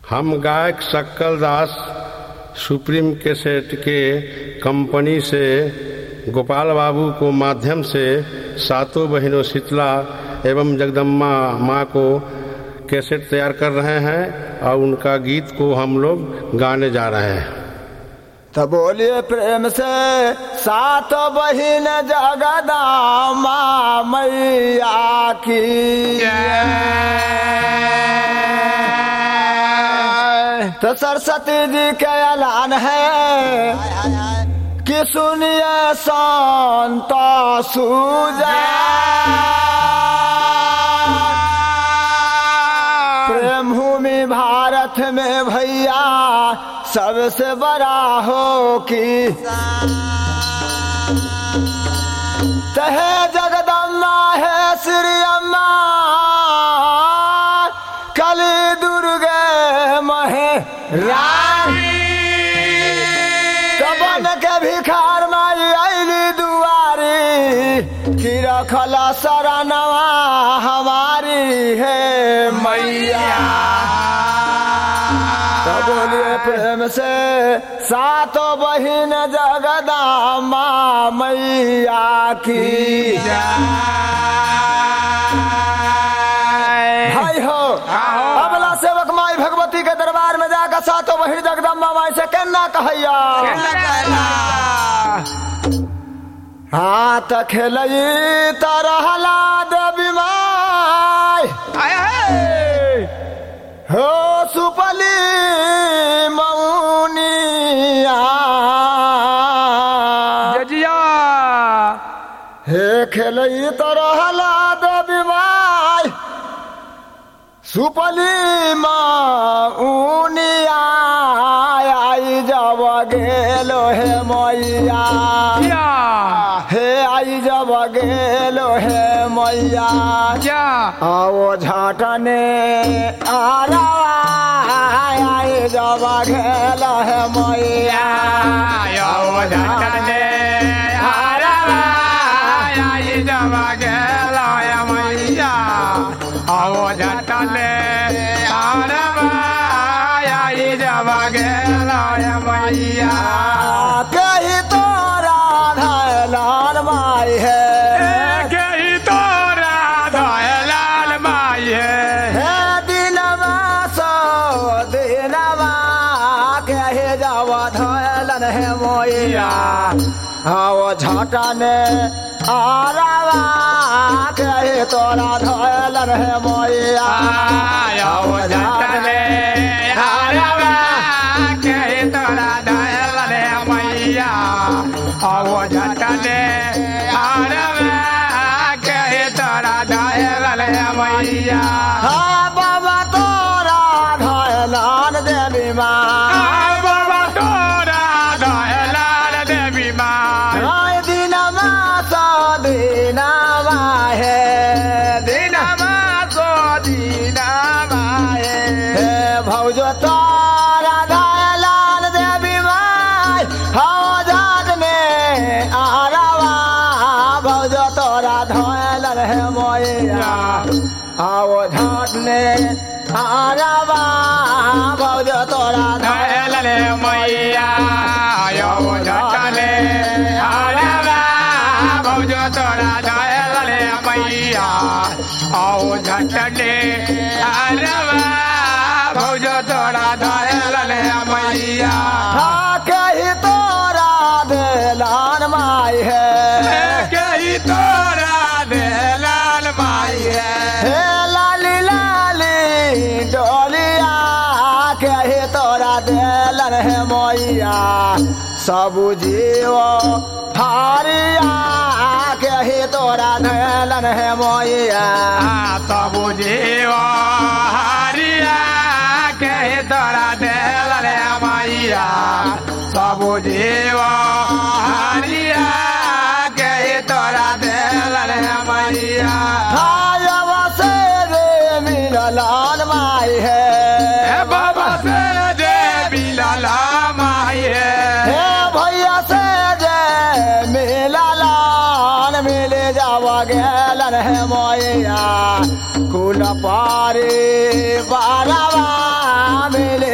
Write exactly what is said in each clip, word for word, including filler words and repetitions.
हम गायक Sakkal Das supreme cassette के कंपनी से गोपाल बाबू को माध्यम से सातों बहनों शीतला एवं जगदम्बा माँ को कैसेट तैयार कर रहे हैं और उनका गीत को हम लोग गाने जा रहे हैं। तो बोलिए प्रेम से सातों बहन जगदम्बा मैया की तो सरस्वती जी के ऐलान है कि सुनिए संत सुजा प्रेम भूमि भारत में भैया सबसे बड़ा हो कि तहे जगदम्बा है श्री अम्मा कली दुर्गे महे रानी तबन के भिखार माई आईली दुआरी की रखला शरणवा हमारी है मैया। तो बोलिए प्रेम से सातों बहन जगदम्बा मैया की भाई हो अबला सेवक माई भगवती के दरबार में जाकर सातों बहन जगदम्बा माई से कहना कहैया हाँ तो खेलई तरहला देवी माई हो सुपली मौनिया जजिया हे खेलई तरहला देवी माई सुपली मौनिया आई जब गेलो हे मैया हे आई जब गेलो हे मैया आओ झाटने आरा आई जब गेलो हे मैया आओ झाटने आरा आई जब गेलो हे मैया आओ झाटने आरा आई जब गेलो हे मैया कही तोरा धैलाल माई है कही तोरा धैलाल माई है दिनवा सो दिनवा कहे जाव धैलन है मैया आओ झटने आरावा कहे तोरा धैलन है मैया आओ झटने आरावा कहे तोरा धैलन है मैया आओ झटने आरावा कहे तोरा धैलन है मैया हाँ बाबा तोरा धैलन देवी माँ बाबा तोरा धैलन देवी माँ दिनमा सो दिनमा है दिनमा सो दिनमा है भौजो तोरा धैलन देवी माँ हो जाने आरावा भौजो तोरा धैलन है मैया आओ झाटने आरावा भौजो तोरा धैलन है मैया आओ झाटने आरावा भौजो तोरा धैलन है मैया आओ झाटने आरावा भौजो तोरा धैलन है मैया कही तोरा धैलन माई है कही तोरा धैलन माई है लाली लाली डोलिया कही तोरा धैलन है मैया सब जीव हारिया कही तोरा धैलन है मैया सब जीव हारिया कही तोरा धैलन है मैया सब जीव हारिया कही तोरा धैलन है मैया से रे मिललाल माई है बाबा से देवी लाला माई है भैया से जय मिललाल मिले जावा गेलन है मैया कुल पारे बारवा मिले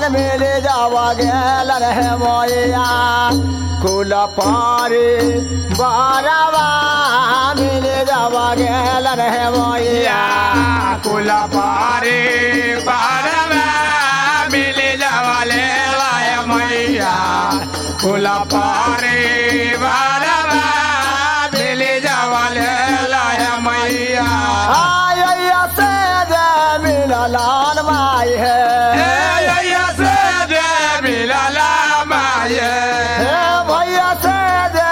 मिले जावा गेल रहे मैया कुल पारे बारवा मिले जावा गेल रहे मैया कुल पारे बारवा मिले जावाले लाए मैया कुल पारे बारवा मिले जावाले लाए मैया आया से जे मिललान माई है भैया से जे मिलला माई भैया से जे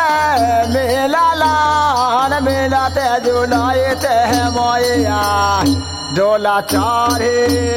मिललान मिलते जुलाते मैया डोला चारे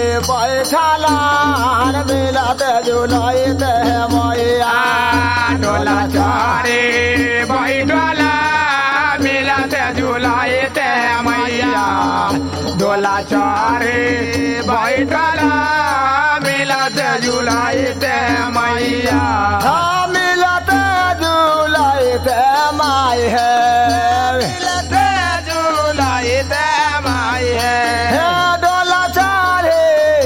बैठलान मिलते जुलाते मैया डोला चारे बैठला मिलते जुलाते मैया डोला चारे बैठला मिलते जुलाते मैया हाँ मिलते जुलाते माई है मिलते जुलाते माई हे डोला चारे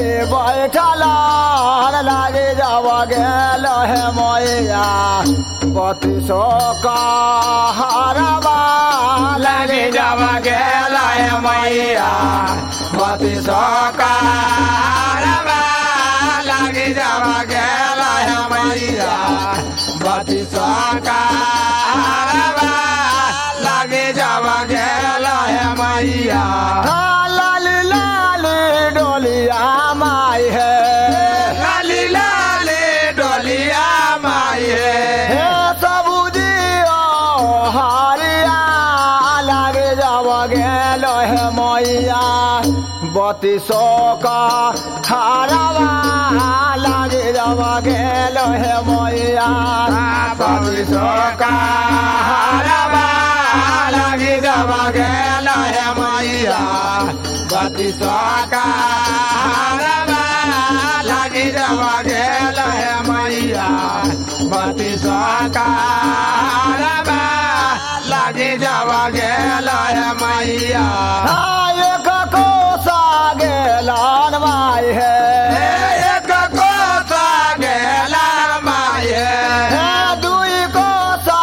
बैठलान लागे जावा गेल है मैया बत्तीसो का हरवा लगे जावा गेला है मैया बत्ती सौ का रवा लगे जावा गेला है मैया बत्ती सौ का रवा लगे जावा गेला है मैया लाल लाल डोलिया माई है लाली लाली डोलिया माई हे सबूजी हरिया लागे जावा गेल है मैया बत्तीसो का हरवा लागे जावा गेल है मैया बत्ती सौ का रवा लगे जावा गेला है मैया बत्ती सौ का रवा लगे जावा गेला है मैया बत्ती सौ का रवा लगे जावा गेला है मैया एक कोसा गेलान माई है एक कोसा गेला माई हे दुई कोसा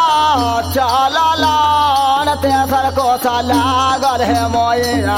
चललान तेसर कोसा लागल है मैया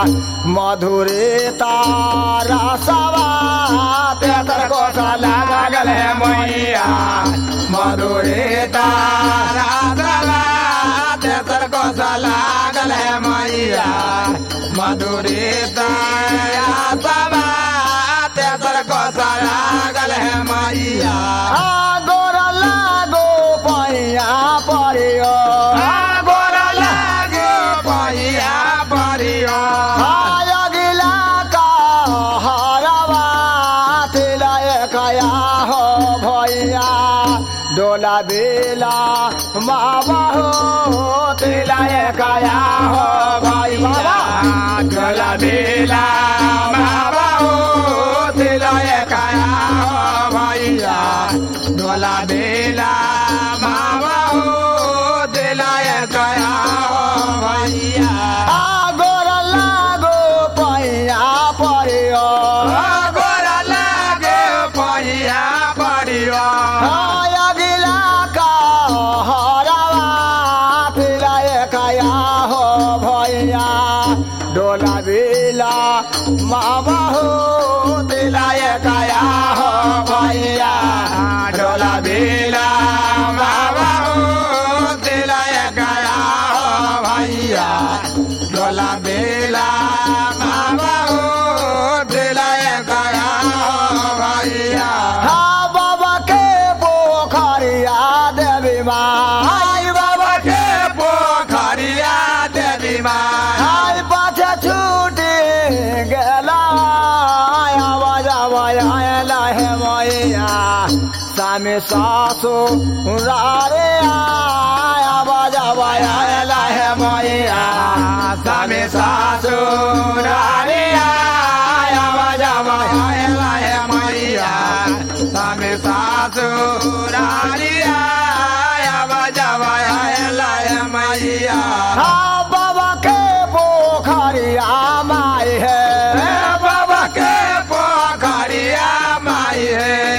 मधुरे तारा सवा तेसर कोसा लागल है मैया मधुरे तारा सवा तेसर कोसा लागल है मैया मधुरे तारा सवा तेसर कोसा लागल है मैया आ गोरा लागो पैया परियो गोरा लागो पैया परियो अगिला का हरवा तिलय कया हो भैया डोला बेला मावा हो तिलय कया हो भैया डोला बेला बाबा हो तिलय कया हो भैया डोला बेला बाबा हो तिलय कया हो भैया आ गोरा लागो पैया परियो गोरा लागे पैया परियो अगिला का हरवा तिलय कया हो भैया डोला बेला मामा हो तिलय कया हो भैया डोला बेला बाबा हो तिलय कया हो भैया डोला बेला बाबा हो तिलय कया हो भैया हा बाबा के पोखरिया देवी माई बाबा के पोखरिया देवी माँ हाय पाछे छूटी गेला आवाज आवाज है मैया सामे सासु रे आवाज आवाज है मैया सामे सासुरारिया आवाज आवाज है मैया सामे सासुरारिया आवाज आवाज है मैया हाँ बाबा के पोखरिया माई है बाबा के पोखरिया माई है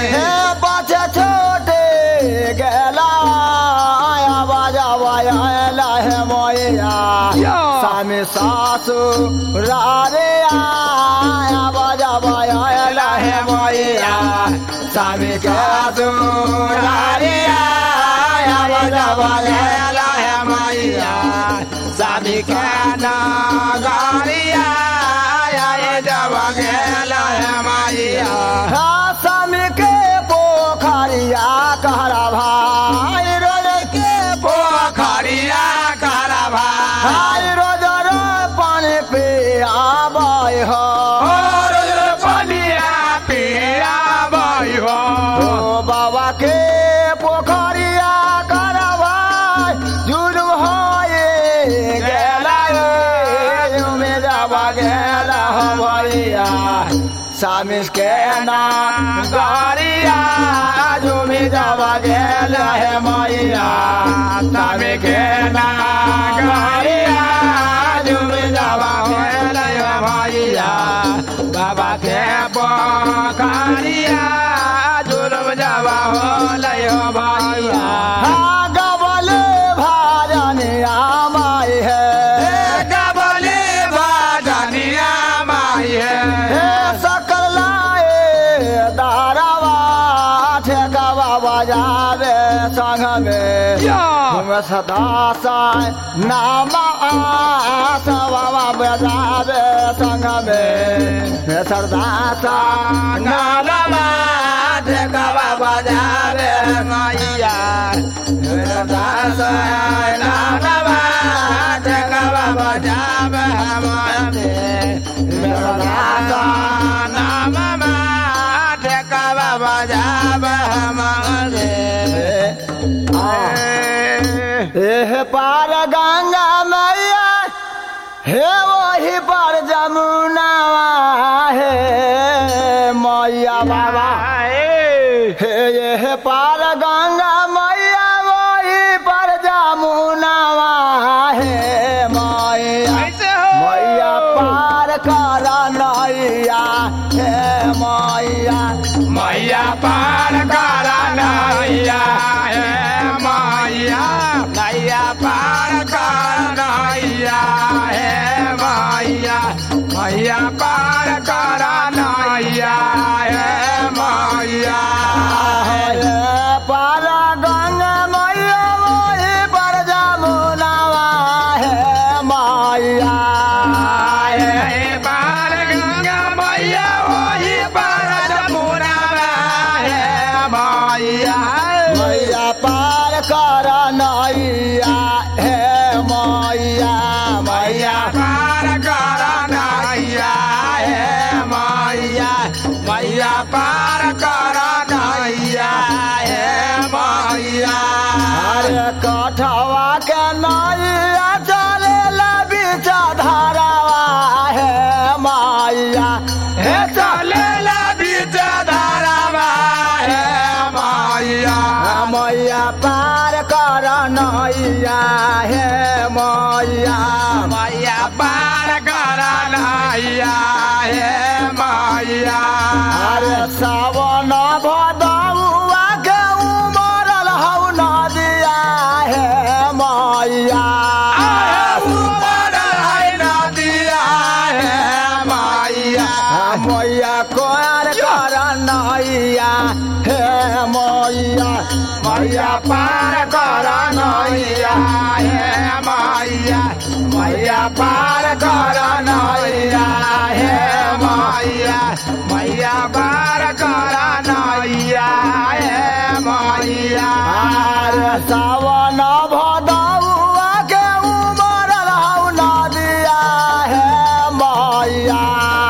पानी ससुरारे आया बजा बया है मैया स्वामी के ससुरारे आया बजा बया है मैया स्वामी के नगरिया जब गेल है मैया स्वामी के पोखरिया कहरा भाई रोज के पोखरिया कहरा भाई रोज रो पानी पियाबै हो रोज पानिया पियाबै हो बाबा के पोखरिया कहरा भाई जुलुम होए गेला में जाबा गेला हो भैया स्वामी के नगरिया झूमी जाबा गेल है मैया स्वामी के नगरिया झूमी जाबा गेल है मैया बाबा के पोखरिया झूम जाबा होल हो भैया गबल भाजनिया माई है गबले भाजनिया माई है सकल लाए दारावा ठेकावा बजावे संग में तुम सदा साय नामा सवा बजावे संग में सरदा सा नामा ठेकावा बजावे मैया दास नामा ठेकावा बजावे मैया नामा ठेकावा बजावे हे पार गंगा मैया हे वही पर जमुना है मैया बाबा हे ये पार गंगा मैया वही पर जमुना है मैया मैया पार कर नैया हे मैया मैया पार करा नैया है मैया नैया पार करा नैया है मैया मैया पार करा नैया है मैया पार गंगा मैया वही पर जमुना है मैया पार गंगा मैया वही पार जमुना है मैया मैया पार कर नैया है मैया मैया पार करा नैया है मैया मैया पार करा नैया है मैया अरे कठवा के नैया चले बीच धारावा है मैया हे चले बीच धारावा है मैया मैया पार कर नैया है मैया मैया पार करा नैया है मैया अरे सावन भदौआ के उमरल हौ नदिया है मैया मैया कोर कर नैया हे मैया मैया पार कर नैया है मैया मैया पार कर नैया है मैया मैया पार कर नैया है मैया अरे सावन भदौआ के उमरल हौ नदिया है मैया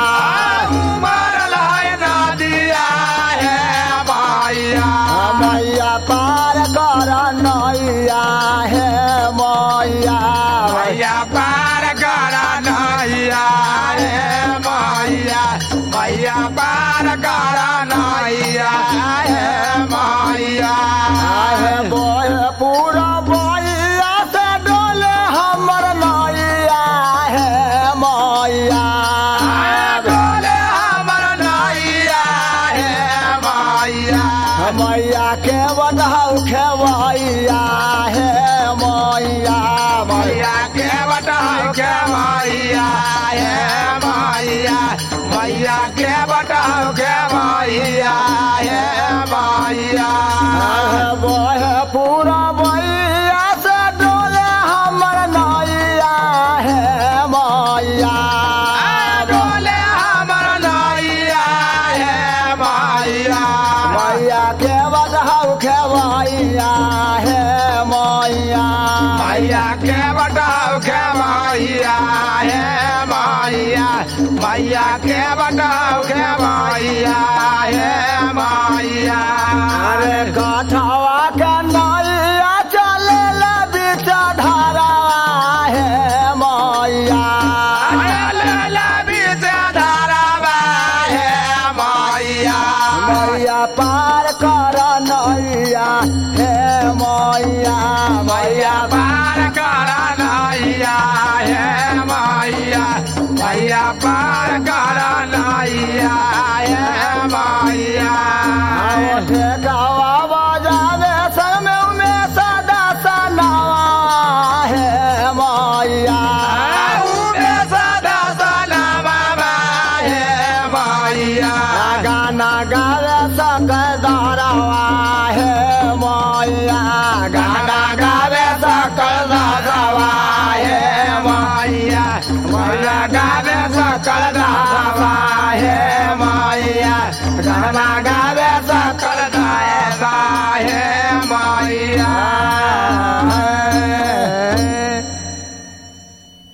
मैया पार कर नैया है मैया मैया पार कर नैया है मैया मैया पार कर मैया के बटहाउ खेवैया हे मैया मैया के बटहाउ खेवैया हे मैया मैया के बटहाउ खेवैया हे मैया बहे पूरा बैया से डोले हमर नैया हे मैया डोले हमर नैया हे मैया मैया के बटहाउ खेवैया हे मैया मैया के बटहाउ खेवैया हे मैया मैया के बटहाउ खेवैया हे मैया अरे कठवा के नैया चले ला बीच धारा हे मैया मैया पार कर नैया हे मैया मैया पार कर नैया हे मैया मैया पार कर नैया हे मैया ठेकावा बजावे संग में उमें सदा सनावा हे मैया सदा सना बाबा हे मैया गाना गावे सकदारवा हे मैया गाना गावे सकदारवा हे मैया मैया गावे सकल दावा हे मैया गाना गा